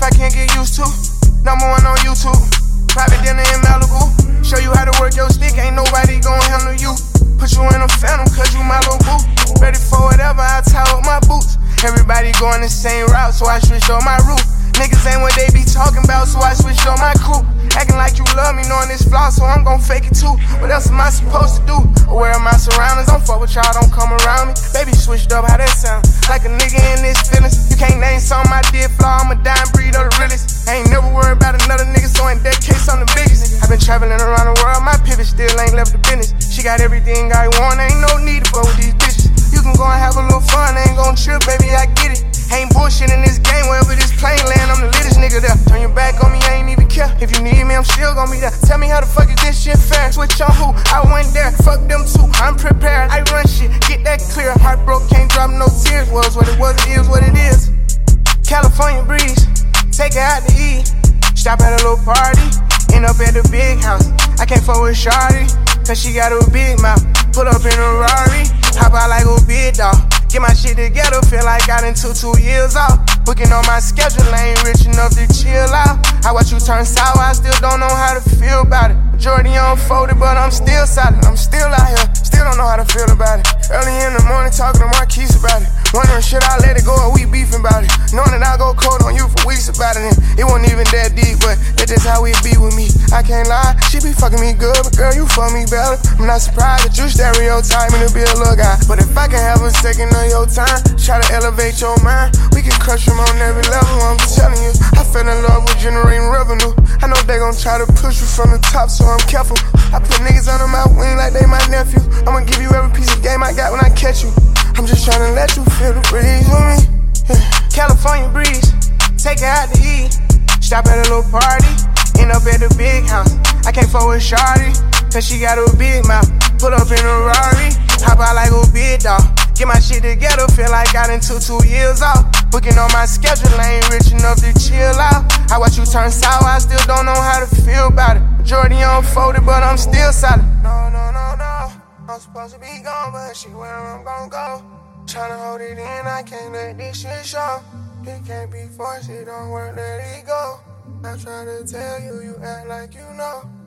I can't get used to. Number one on YouTube. Private dinner in Malibu. Show you how to work your stick, ain't nobody gon' handle you. Put you in a phantom, cause you my little boo. Ready for whatever, I tie up my boots. Everybody going the same route, so I switched on my route. Niggas ain't what they be talking about, so I switched on my crew. Acting like you love me, knowing this flaw, so I'm gon' fake it too. What else am I supposed to do? Aware of my surroundings, don't fuck with y'all, don't come around me. Baby switched up, how that sound? Like a nigga in this feelings. You can't name something I did flaw, I'm a dying breed of the realest. I ain't never worried about another nigga, so in that case, I'm the biggest. I've been traveling around the world, my pivot still ain't left the business. She got everything I want, ain't no need to fuck with these bitches. You can go and have a little fun, ain't gon' trip, baby, I get it. Ain't bullshit in this game, wherever this plane land, I'm the littest nigga there. Turn your back on me, I ain't even care. If you need me, I'm still gon' be there. Tell me how the fuck is this shit fair? Switch on who? I went there, fuck them too, I'm prepared. I run shit, get that clear. Heart broke, can't drop no tears. Was what it was, it is what it is. California breeze, take her out to eat. Stop at a little party, end up at the big house. I can't fuck with Shawty, cause she got a big mouth. Pull up in a Rari, hop out like a big dog. Get my shit together, feel like I done took 2 years off. Booking on my schedule, I ain't rich enough to chill out. I watch you turn sour, I still don't know how to feel about it. Majority unfolded, but I'm still solid. I'm still out here, still don't know how to feel about it. Early in the morning, talking to Marquise about it. Wondering, should I let it go or we beefing about it? Knowing that I go cold on you for weeks about it. And it wasn't even that deep, but that's just how it be with me. I can't lie, she be fucking me good, but girl, you fuck me better. I'm not surprised that you stereotype me to be a little guy. But if I can have a second of your time, try to elevate your mind, we can crush them on every level. I'm telling you, I fell in love with generating revenue. I know they gon' try to push you from the top, so I'm careful. I put niggas under my wing like they my nephew. I'ma give you every piece of game I got when I catch you. I'm just tryna let you feel the breeze with me. Yeah. California breeze, take her out to eat. Stop at a little party, end up at the big house. I can't fuck with Shawty, cause she got a big mouth. Pull up in a Rari, hop out like a big dog. Get my shit together, feel like I done took 2 years off. Booking on my schedule, I ain't rich enough to chill out. I watch you turn sour, I still don't know how to feel about it. Majority unfolded, but I'm still solid. No. I'm supposed to be gone, but she where I'm gon' go. Tryna hold it in, I can't let this shit show. It can't be forced, it don't work, let it go. I try to tell you, you act like you know.